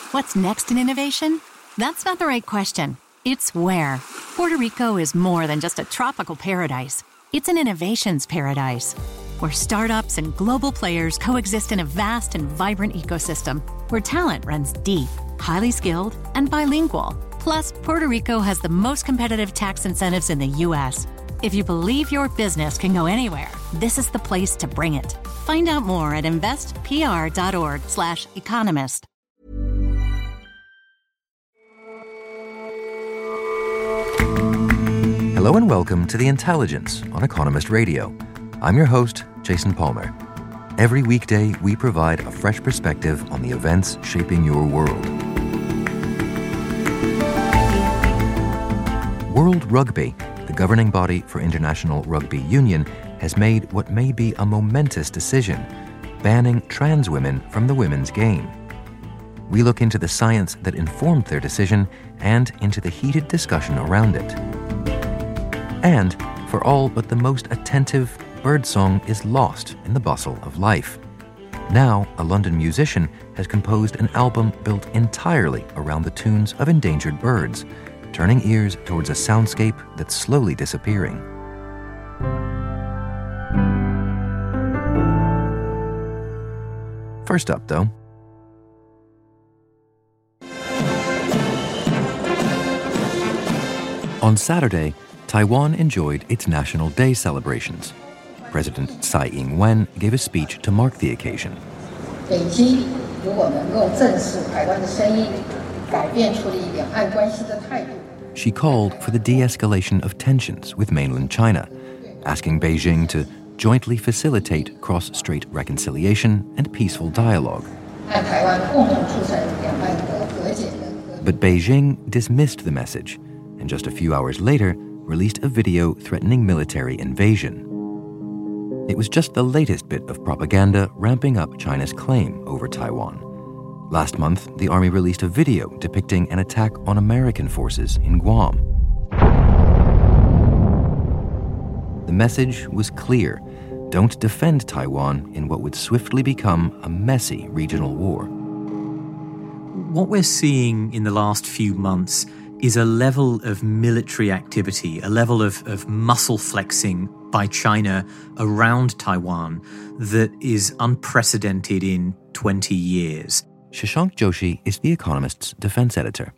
What's next in innovation? That's not the right question. It's where. Puerto Rico is more than just a tropical paradise. It's an innovations paradise, where startups and global players coexist in a vast and vibrant ecosystem, where talent runs deep, highly skilled, and bilingual. Plus, Puerto Rico has the most competitive tax incentives in the U.S. If you believe your business can go anywhere, this is the place to bring it. Find out more at investpr.org/economist. Hello and welcome to The Intelligence on Economist Radio. I'm your host, Jason Palmer. Every weekday, we provide a fresh perspective on the events shaping your world. World Rugby, the governing body for International Rugby Union, has made what may be a momentous decision, banning trans women from the women's game. We look into the science that informed their decision and into the heated discussion around it. And, for all but the most attentive, birdsong is lost in the bustle of life. Now, a London musician has composed an album built entirely around the tunes of endangered birds, turning ears towards a soundscape that's slowly disappearing. First up, though. On Saturday, Taiwan enjoyed its National Day celebrations. President Tsai Ing-wen gave a speech to mark the occasion. She called for the de-escalation of tensions with mainland China, asking Beijing to jointly facilitate cross-strait reconciliation and peaceful dialogue. But Beijing dismissed the message, and just a few hours later, released a video threatening military invasion. It was just the latest bit of propaganda ramping up China's claim over Taiwan. Last month, the army released a video depicting an attack on American forces in Guam. The message was clear: don't defend Taiwan in what would swiftly become a messy regional war. What we're seeing in the last few months is a level of military activity, a level of muscle flexing by China around Taiwan that is unprecedented in 20 years. Shashank Joshi is The Economist's defense editor.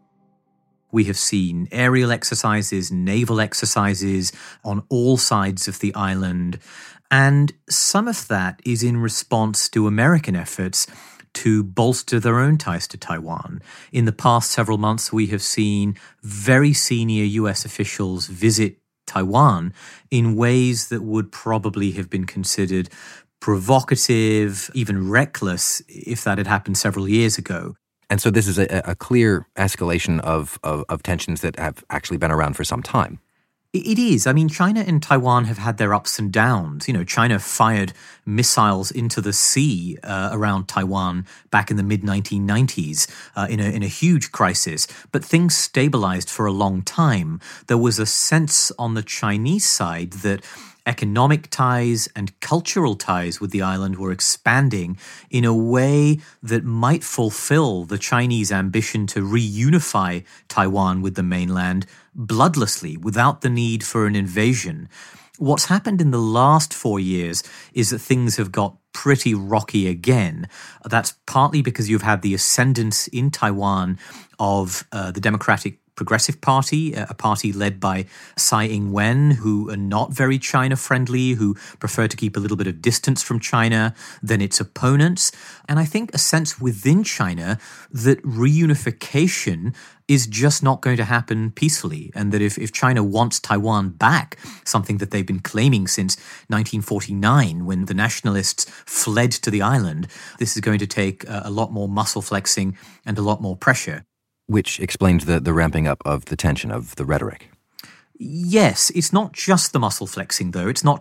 We have seen aerial exercises, naval exercises on all sides of the island, and some of that is in response to American efforts to bolster their own ties to Taiwan. In the past several months, we have seen very senior US officials visit Taiwan in ways that would probably have been considered provocative, even reckless, if that had happened several years ago. And so this is a clear escalation of tensions that have actually been around for some time. It is. I mean, China and Taiwan have had their ups and downs. You know, China fired missiles into the sea around Taiwan back in the mid-1990s in a huge crisis. But things stabilized for a long time. There was a sense on the Chinese side that economic ties and cultural ties with the island were expanding in a way that might fulfill the Chinese ambition to reunify Taiwan with the mainland bloodlessly, without the need for an invasion. What's happened in the last 4 years is that things have got pretty rocky again. That's partly because you've had the ascendance in Taiwan of the Democratic Progressive Party, a party led by Tsai Ing-wen, who are not very China-friendly, who prefer to keep a little bit of distance from China than its opponents. And I think a sense within China that reunification is just not going to happen peacefully, and that if China wants Taiwan back, something that they've been claiming since 1949 when the nationalists fled to the island, this is going to take a lot more muscle flexing and a lot more pressure. Which explains the ramping up of the tension, of the rhetoric. Yes, it's not just the muscle flexing, though. It's not just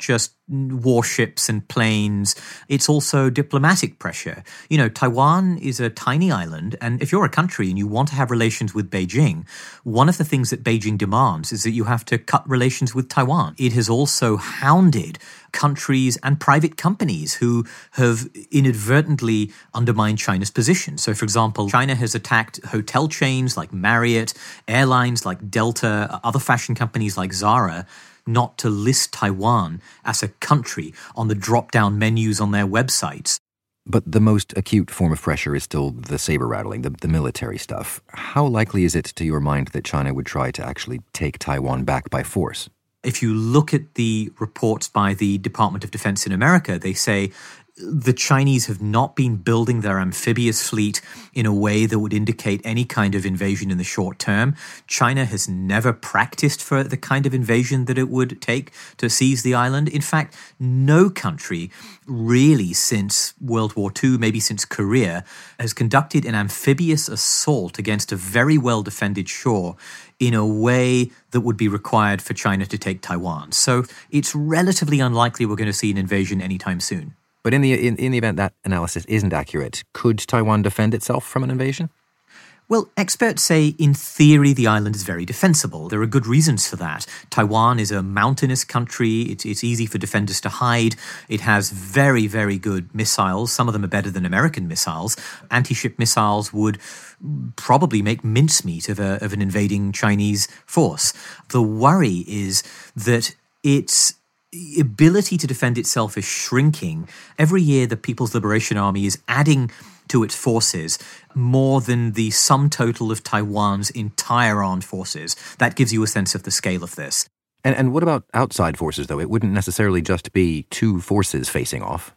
warships and planes. It's also diplomatic pressure. You know, Taiwan is a tiny island, and if you're a country and you want to have relations with Beijing, one of the things that Beijing demands is that you have to cut relations with Taiwan. It has also hounded countries and private companies who have inadvertently undermined China's position. So, for example, China has attacked hotel chains like Marriott, airlines like Delta, other fashion companies like Zara, not to list Taiwan as a country on the drop-down menus on their websites. But the most acute form of pressure is still the saber-rattling, the military stuff. How likely is it, to your mind, that China would try to actually take Taiwan back by force? If you look at the reports by the Department of Defense in America, they say the Chinese have not been building their amphibious fleet in a way that would indicate any kind of invasion in the short term. China has never practiced for the kind of invasion that it would take to seize the island. In fact, no country really since World War II, maybe since Korea, has conducted an amphibious assault against a very well-defended shore in a way that would be required for China to take Taiwan. So it's relatively unlikely we're going to see an invasion anytime soon. But in the event that analysis isn't accurate, could Taiwan defend itself from an invasion? Well, experts say in theory the island is very defensible. There are good reasons for that. Taiwan is a mountainous country. It's easy for defenders to hide. It has very, very good missiles. Some of them are better than American missiles. Anti-ship missiles would probably make mincemeat of an invading Chinese force. The worry is that its ability to defend itself is shrinking. Every year, the People's Liberation Army is adding to its forces more than the sum total of Taiwan's entire armed forces. That gives you a sense of the scale of this. And what about outside forces, though? It wouldn't necessarily just be two forces facing off.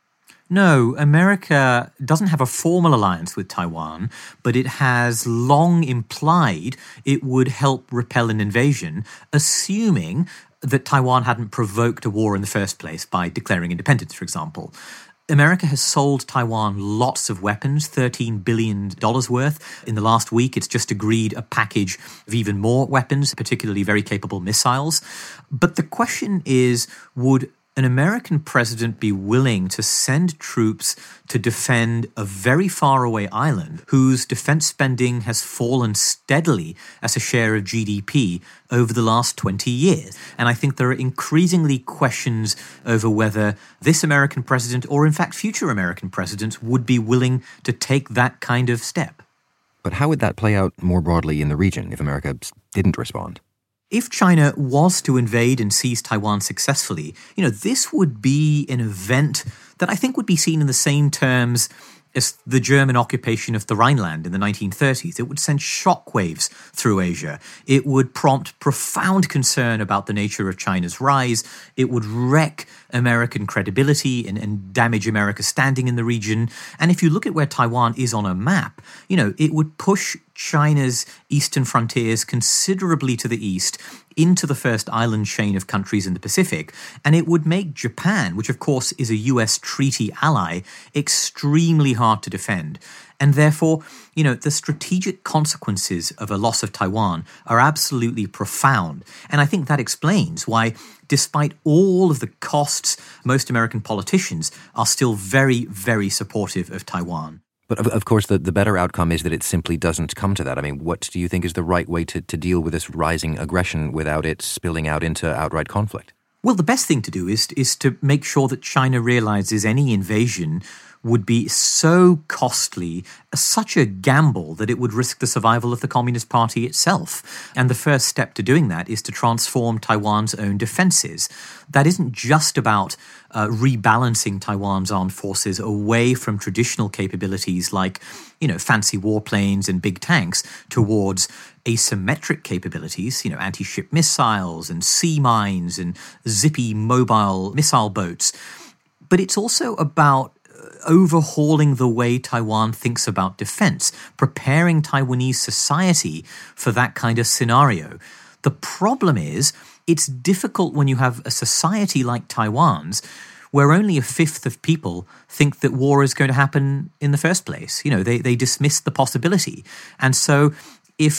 No, America doesn't have a formal alliance with Taiwan, but it has long implied it would help repel an invasion, assuming that Taiwan hadn't provoked a war in the first place by declaring independence, for example. America has sold Taiwan lots of weapons, $13 billion worth. In the last week, it's just agreed a package of even more weapons, particularly very capable missiles. But the question is, would an American president be willing to send troops to defend a very faraway island whose defense spending has fallen steadily as a share of GDP over the last 20 years? And I think there are increasingly questions over whether this American president, or in fact future American presidents, would be willing to take that kind of step. But how would that play out more broadly in the region if America didn't respond? If China was to invade and seize Taiwan successfully, this would be an event that I think would be seen in the same terms as the German occupation of the Rhineland in the 1930s. It would send shockwaves through Asia. It would prompt profound concern about the nature of China's rise. It would wreck American credibility and damage America's standing in the region. And if you look at where Taiwan is on a map, it would push China's eastern frontiers considerably to the east into the first island chain of countries in the Pacific, and it would make Japan, which of course is a US treaty ally, extremely hard to defend. And therefore, the strategic consequences of a loss of Taiwan are absolutely profound. And I think that explains why, despite all of the costs, most American politicians are still very, very supportive of Taiwan. But of course, the better outcome is that it simply doesn't come to that. I mean, what do you think is the right way to deal with this rising aggression without it spilling out into outright conflict? Well, the best thing to do is to make sure that China realizes any invasion would be so costly, such a gamble that it would risk the survival of the Communist Party itself. And the first step to doing that is to transform Taiwan's own defenses. That isn't just about rebalancing Taiwan's armed forces away from traditional capabilities like, fancy warplanes and big tanks towards asymmetric capabilities, anti-ship missiles and sea mines and zippy mobile missile boats. But it's also about overhauling the way Taiwan thinks about defense, preparing Taiwanese society for that kind of scenario. The problem is, it's difficult when you have a society like Taiwan's where only a fifth of people think that war is going to happen in the first place. They dismiss the possibility. And so if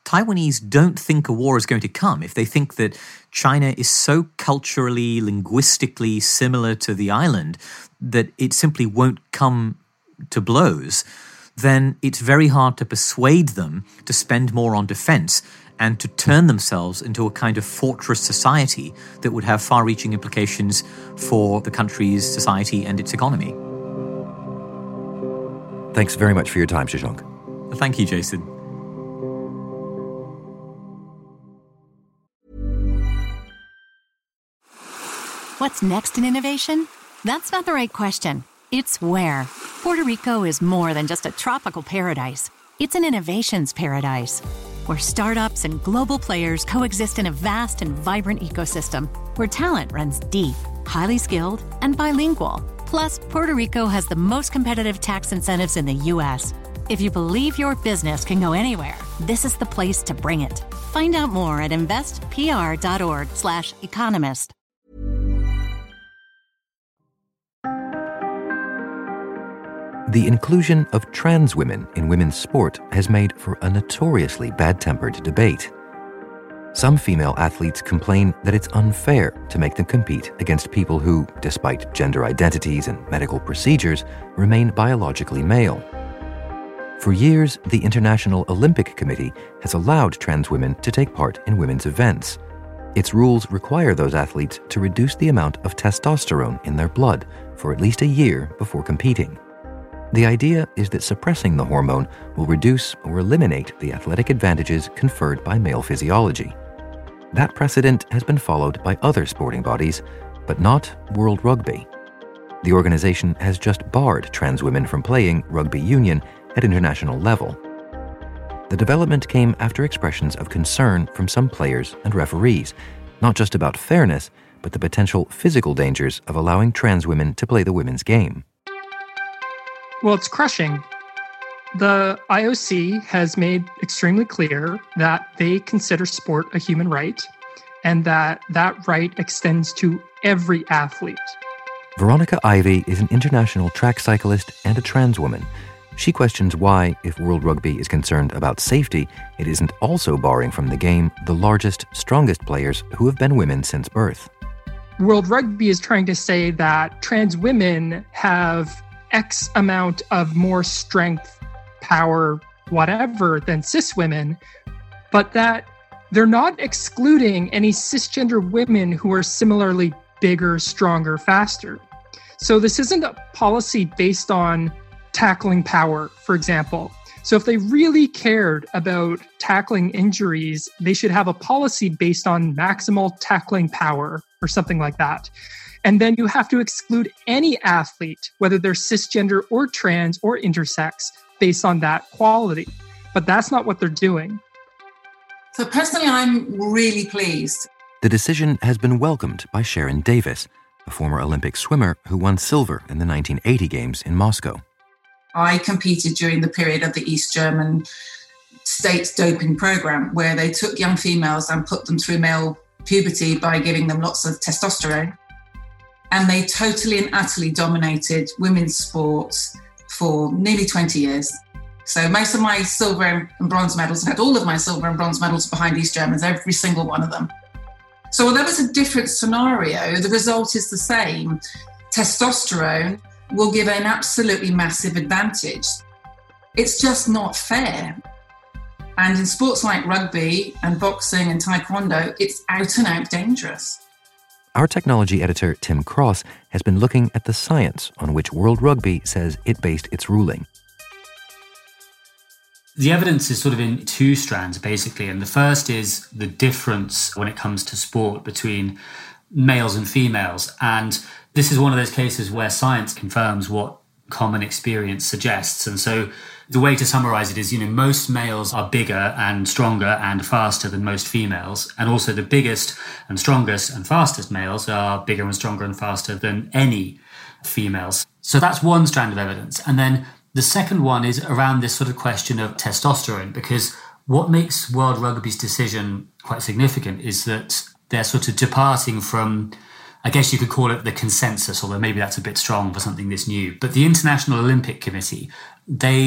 Taiwanese don't think a war is going to come, if they think that China is so culturally, linguistically similar to the island that it simply won't come to blows, then it's very hard to persuade them to spend more on defense and to turn themselves into a kind of fortress society that would have far-reaching implications for the country's society and its economy. Thanks very much for your time, Shashank. Thank you, Jason. What's next in innovation? That's not the right question. It's where. Puerto Rico is more than just a tropical paradise. It's an innovations paradise, where startups and global players coexist in a vast and vibrant ecosystem, where talent runs deep, highly skilled, and bilingual. Plus, Puerto Rico has the most competitive tax incentives in the U.S. If you believe your business can go anywhere, this is the place to bring it. Find out more at investpr.org/economist. The inclusion of trans women in women's sport has made for a notoriously bad-tempered debate. Some female athletes complain that it's unfair to make them compete against people who, despite gender identities and medical procedures, remain biologically male. For years, the International Olympic Committee has allowed trans women to take part in women's events. Its rules require those athletes to reduce the amount of testosterone in their blood for at least a year before competing. The idea is that suppressing the hormone will reduce or eliminate the athletic advantages conferred by male physiology. That precedent has been followed by other sporting bodies, but not World Rugby. The organization has just barred trans women from playing rugby union at international level. The development came after expressions of concern from some players and referees, not just about fairness, but the potential physical dangers of allowing trans women to play the women's game. Well, it's crushing. The IOC has made extremely clear that they consider sport a human right and that that right extends to every athlete. Veronica Ivy is an international track cyclist and a trans woman. She questions why, if World Rugby is concerned about safety, it isn't also barring from the game the largest, strongest players who have been women since birth. World Rugby is trying to say that trans women have X amount of more strength, power, whatever than cis women, but that they're not excluding any cisgender women who are similarly bigger, stronger, faster. So this isn't a policy based on tackling power, for example. So if they really cared about tackling injuries, they should have a policy based on maximal tackling power or something like that. And then you have to exclude any athlete, whether they're cisgender or trans or intersex, based on that quality. But that's not what they're doing. So personally, I'm really pleased. The decision has been welcomed by Sharon Davis, a former Olympic swimmer who won silver in the 1980 Games in Moscow. I competed during the period of the East German state doping program, where they took young females and put them through male puberty by giving them lots of testosterone. And they totally and utterly dominated women's sports for nearly 20 years. So most of my silver and bronze medals, in fact, all of my silver and bronze medals behind East Germans, every single one of them. So although it's a different scenario, the result is the same. Testosterone will give an absolutely massive advantage. It's just not fair. And in sports like rugby and boxing and taekwondo, it's out and out dangerous. Our technology editor, Tim Cross, has been looking at the science on which World Rugby says it based its ruling. The evidence is sort of in two strands, basically. And the first is the difference when it comes to sport between males and females. And this is one of those cases where science confirms what common experience suggests. And so the way to summarize it is, most males are bigger and stronger and faster than most females. And also the biggest and strongest and fastest males are bigger and stronger and faster than any females. So that's one strand of evidence. And then the second one is around this sort of question of testosterone, because what makes World Rugby's decision quite significant is that they're sort of departing from, I guess you could call it the consensus, although maybe that's a bit strong for something this new. But the International Olympic Committee, they've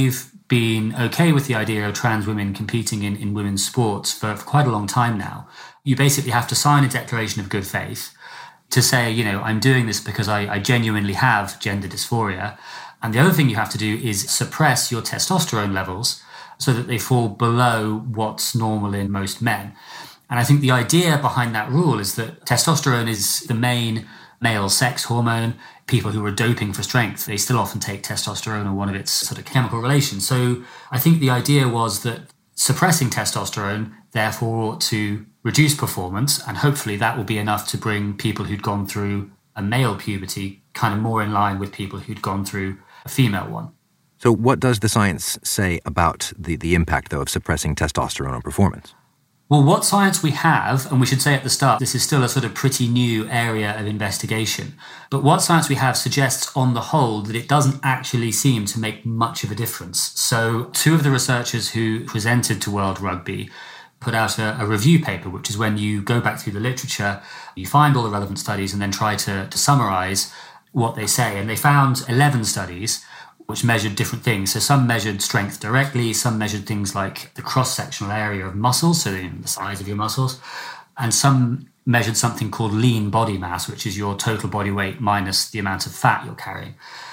been okay with the idea of trans women competing in women's sports for quite a long time now. You basically have to sign a declaration of good faith to say, I'm doing this because I genuinely have gender dysphoria. And the other thing you have to do is suppress your testosterone levels so that they fall below what's normal in most men. And I think the idea behind that rule is that testosterone is the main male sex hormone. People who are doping for strength, they still often take testosterone or one of its sort of chemical relations. So I think the idea was that suppressing testosterone therefore ought to reduce performance, and hopefully that will be enough to bring people who'd gone through a male puberty kind of more in line with people who'd gone through a female one. So what does the science say about the impact, though, of suppressing testosterone on performance? Well, what science we have, and we should say at the start, this is still a sort of pretty new area of investigation, but what science we have suggests on the whole that it doesn't actually seem to make much of a difference. So 2 of the researchers who presented to World Rugby put out a review paper, which is when you go back through the literature, you find all the relevant studies and then try to summarize what they say. And they found 11 studies which measured different things. So some measured strength directly, some measured things like the cross-sectional area of muscles, so the size of your muscles, and some measured something called lean body mass, which is your total body weight minus the amount of fat you're carrying.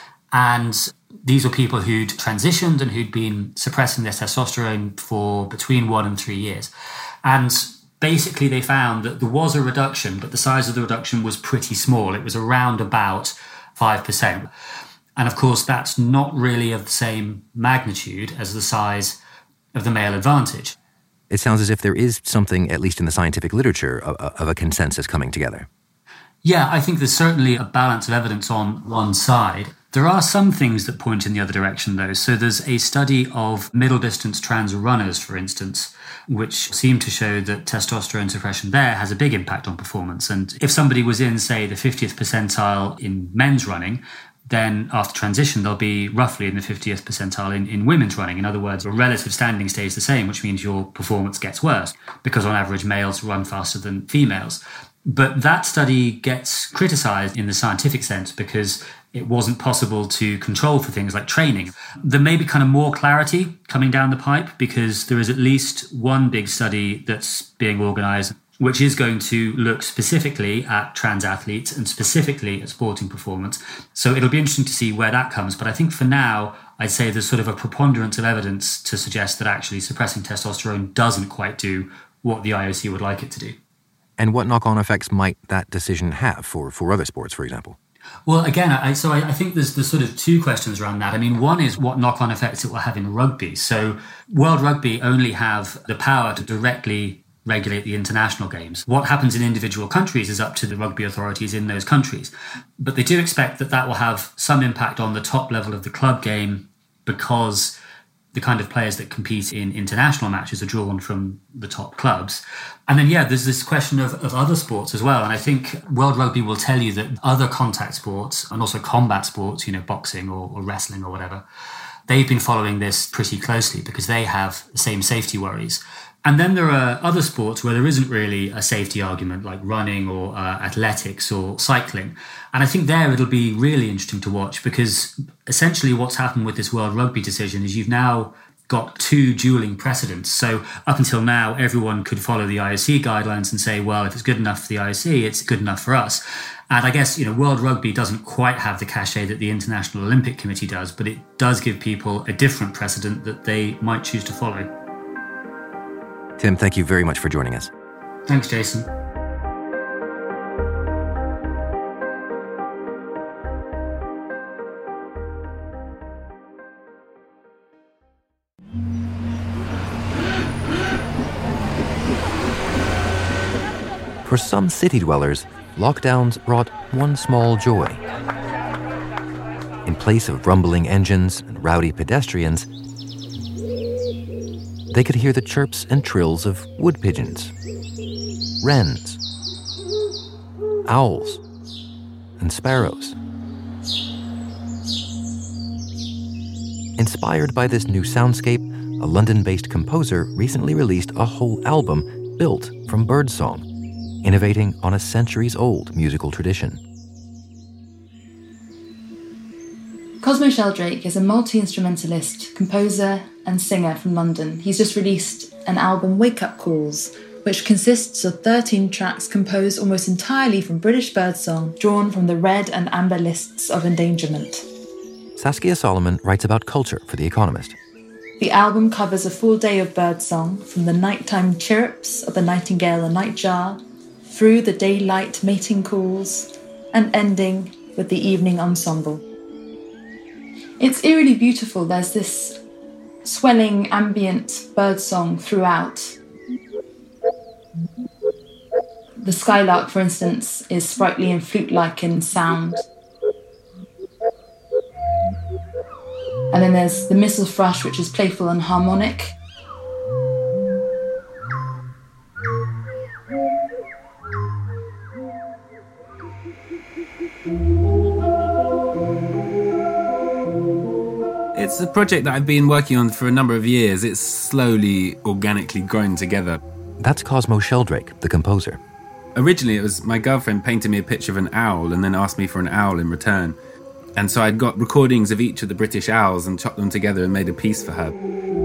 And these were people who'd transitioned and who'd been suppressing their testosterone for between 1 and 3 years. And basically they found that there was a reduction, but the size of the reduction was pretty small. It was around about 5%. And of course, that's not really of the same magnitude as the size of the male advantage. It sounds as if there is something, at least in the scientific literature, of a consensus coming together. Yeah, I think there's certainly a balance of evidence on one side. There are some things that point in the other direction, though. So there's a study of middle-distance trans runners, for instance, which seem to show that testosterone suppression there has a big impact on performance. And if somebody was in, say, the 50th percentile in men's running, then after transition, they'll be roughly in the 50th percentile in women's running. In other words, your relative standing stays the same, which means your performance gets worse, because on average, males run faster than females. But that study gets criticized in the scientific sense because it wasn't possible to control for things like training. There may be kind of more clarity coming down the pipe because there is at least one big study that's being organized which is going to look specifically at trans athletes and specifically at sporting performance. So it'll be interesting to see where that comes. But I think for now, I'd say there's sort of a preponderance of evidence to suggest that actually suppressing testosterone doesn't quite do what the IOC would like it to do. And what knock-on effects might that decision have for other sports, for example? Well, again, I think there's sort of 2 questions around that. I mean, one is what knock-on effects it will have in rugby. So World Rugby only have the power to directly regulate the international games. What happens in individual countries is up to the rugby authorities in those countries. But they do expect that will have some impact on the top level of the club game because the kind of players that compete in international matches are drawn from the top clubs. And then, there's this question of other sports as well. And I think World Rugby will tell you that other contact sports and also combat sports, boxing or wrestling or whatever, they've been following this pretty closely because they have the same safety worries. And then there are other sports where there isn't really a safety argument, like running or athletics or cycling. And I think there it'll be really interesting to watch because essentially what's happened with this World Rugby decision is you've now got 2 dueling precedents. So up until now, everyone could follow the IOC guidelines and say, well, if it's good enough for the IOC, it's good enough for us. And I guess, World Rugby doesn't quite have the cachet that the International Olympic Committee does, but it does give people a different precedent that they might choose to follow. Tim, thank you very much for joining us. Thanks, Jason. For some city dwellers, lockdowns brought one small joy. In place of rumbling engines and rowdy pedestrians, they could hear the chirps and trills of wood pigeons, wrens, owls, and sparrows. Inspired by this new soundscape, a London-based composer recently released a whole album built from birdsong, innovating on a centuries-old musical tradition. Cosmo Sheldrake is a multi-instrumentalist, composer and singer from London. He's just released an album, Wake Up Calls, which consists of 13 tracks composed almost entirely from British birdsong, drawn from the red and amber lists of endangerment. Saskia Solomon writes about culture for The Economist. The album covers a full day of birdsong, from the nighttime chirrups of the nightingale and nightjar, through the daylight mating calls, and ending with the evening ensemble. It's eerily beautiful. There's this swelling ambient birdsong throughout. The skylark, for instance, is sprightly and flute-like in sound. And then there's the missel thrush, which is playful and harmonic. It's a project that I've been working on for a number of years. It's slowly, organically grown together. That's Cosmo Sheldrake, the composer. Originally, it was my girlfriend painted me a picture of an owl and then asked me for an owl in return. And so I'd got recordings of each of the British owls and chopped them together and made a piece for her.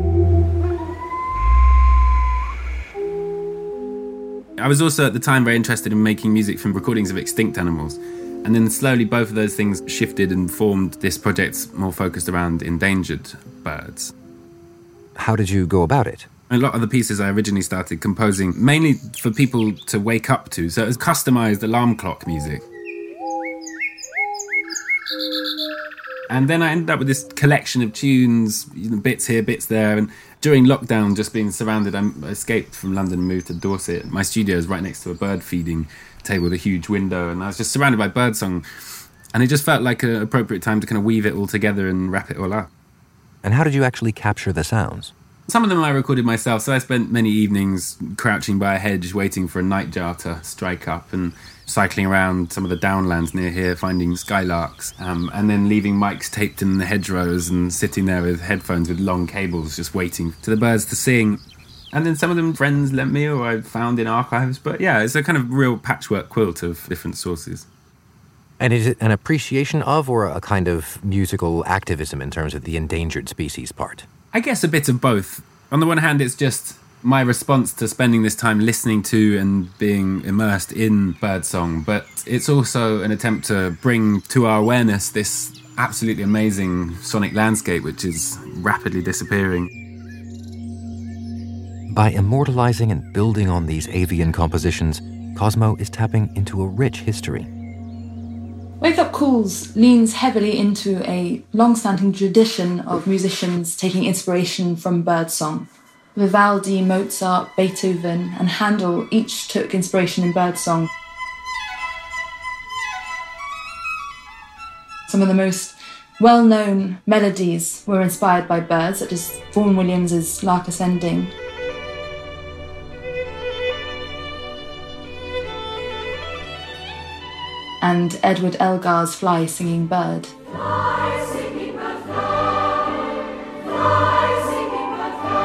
I was also at the time very interested in making music from recordings of extinct animals. And then slowly both of those things shifted and formed this project more focused around endangered birds. How did you go about it? A lot of the pieces I originally started composing mainly for people to wake up to. So it was customized alarm clock music. And then I ended up with this collection of tunes, bits here, bits there. And during lockdown, just being surrounded, I escaped from London and moved to Dorset. My studio is right next to a bird feeding table with a huge window, and I was just surrounded by birdsong. And it just felt like an appropriate time to kind of weave it all together and wrap it all up. And how did you actually capture the sounds? Some of them I recorded myself, so I spent many evenings crouching by a hedge waiting for a nightjar to strike up and cycling around some of the downlands near here, finding skylarks, and then leaving mics taped in the hedgerows and sitting there with headphones with long cables just waiting for the birds to sing. And then some of them friends lent me or I found in archives, but yeah, it's a kind of real patchwork quilt of different sources. And is it an appreciation of or a kind of musical activism in terms of the endangered species part? I guess a bit of both. On the one hand, it's just my response to spending this time listening to and being immersed in birdsong, but it's also an attempt to bring to our awareness this absolutely amazing sonic landscape which is rapidly disappearing. By immortalizing and building on these avian compositions, Cosmo is tapping into a rich history. Wake Up Calls leans heavily into a long-standing tradition of musicians taking inspiration from birdsong. Vivaldi, Mozart, Beethoven, and Handel each took inspiration in birdsong. Some of the most well-known melodies were inspired by birds, such as Vaughan Williams' Lark Ascending. And Edward Elgar's Fly Singing Bird. Fly, singing bird, fly. Fly, singing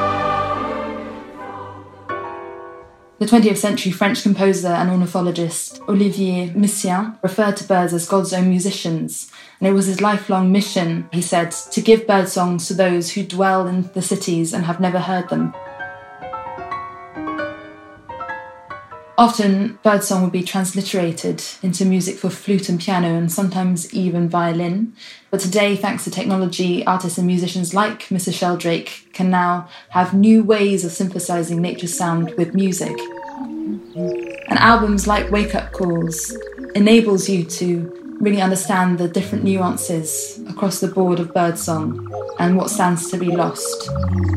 bird, fly. The 20th century French composer and ornithologist Olivier Messiaen referred to birds as God's own musicians, and it was his lifelong mission, he said, to give bird songs to those who dwell in the cities and have never heard them. Often, birdsong would be transliterated into music for flute and piano and sometimes even violin. But today, thanks to technology, artists and musicians like Mr. Sheldrake can now have new ways of synthesizing nature's sound with music. And albums like Wake Up Calls enables you to really understand the different nuances across the board of birdsong and what stands to be lost.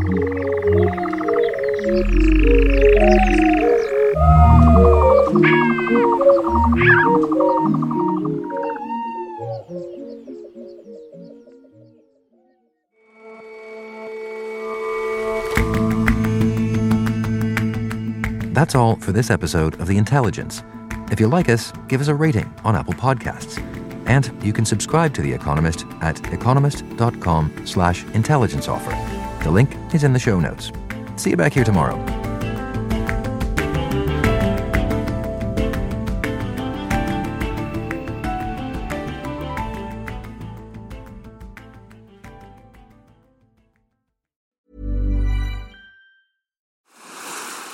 That's all for this episode of The Intelligence. If you like us, give us a rating on Apple Podcasts. And you can subscribe to The Economist at economist.com/intelligence offer. The link is in the show notes. See you back here tomorrow.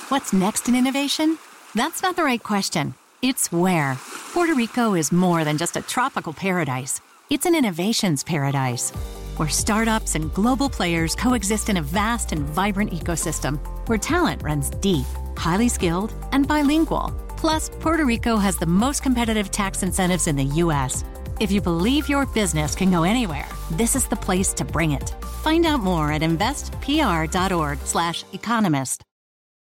What's next in innovation? That's not the right question. It's where. Puerto Rico is more than just a tropical paradise. It's an innovations paradise, where startups and global players coexist in a vast and vibrant ecosystem, where talent runs deep, highly skilled, and bilingual. Plus, Puerto Rico has the most competitive tax incentives in the U.S. If you believe your business can go anywhere, this is the place to bring it. Find out more at investpr.org/economist.